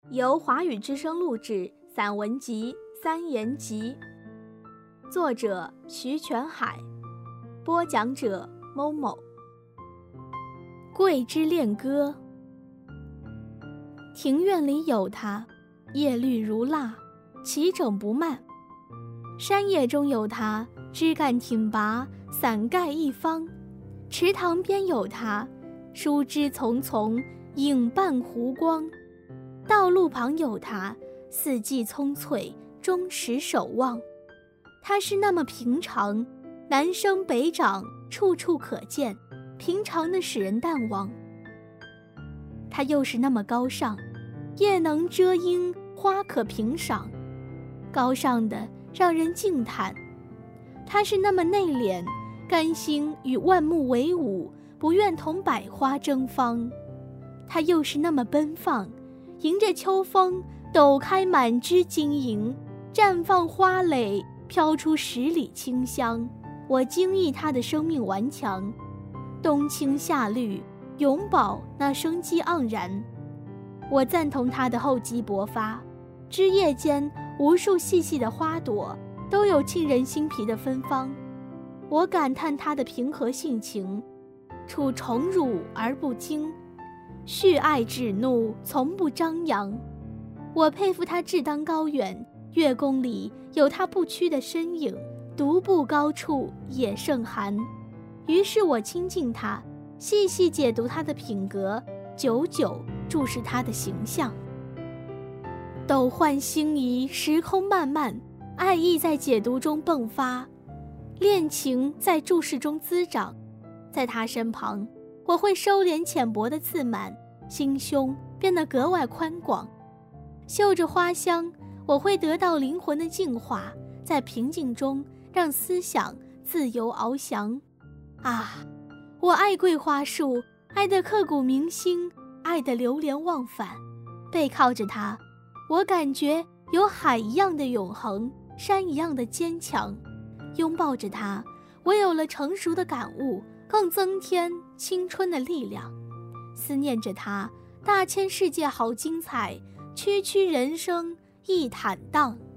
由华语之声录制散文集《三言集》，作者徐全海，播讲者某某。桂枝恋歌。庭院里有它，叶绿如蜡，齐整不慢；山野中有它，枝干挺拔，伞盖一方；池塘边有它，疏枝丛丛，影伴湖光；道路旁有它，四季葱翠，忠实守望。它是那么平常，南生北长，处处可见，平常的使人淡忘。它又是那么高尚，叶能遮阴，花可评赏，高尚的让人敬叹。它是那么内敛，甘心与万木为伍，不愿同百花争芳。它又是那么奔放，迎着秋风，抖开满枝晶莹，绽放花蕾，飘出十里清香。我惊异它的生命顽强，冬青夏绿，永葆那生机盎然。我赞同它的厚积薄发，枝叶间无数细细的花朵，都有沁人心脾的芬芳。我感叹它的平和性情，处宠辱而不惊，蓄爱止怒，从不张扬。我佩服它志当高远，月宫里有它不屈的身影，独步高处也胜寒。于是我亲近它，细细解读它的品格，久久注视它的形象。斗幻星移，时空漫漫，爱意在解读中迸发，恋情在注视中滋长。在他身旁，我会收敛浅薄的自满，心胸变得格外宽广。嗅着花香，我会得到灵魂的净化，在平静中让思想自由翱翔。啊，我爱桂花树，爱得刻骨铭心，爱得流连忘返。背靠着它，我感觉有海一样的永恒，山一样的坚强。拥抱着它，我有了成熟的感悟，更增添青春的力量。思念着它，大千世界好精彩，区区人生亦坦荡。